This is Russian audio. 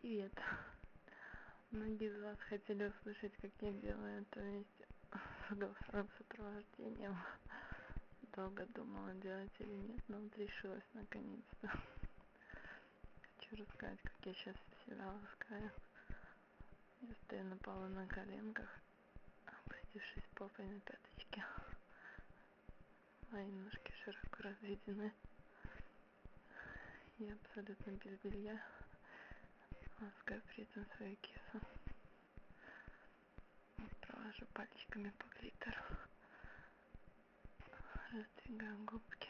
Привет. Многие из вас хотели услышать, как я делаю это вместе с голосовым сопровождением. Долго думала, делать или нет, но вот решилась наконец-то. Хочу рассказать, как я сейчас себя ласкаю. Я стою на полу на коленках, опустившись попой на пяточки. Мои ножки широко разведены. Я абсолютно без белья. Ласкаю при этом свою кису. Провожу пальчиками по клитору. Раздвигаю губки.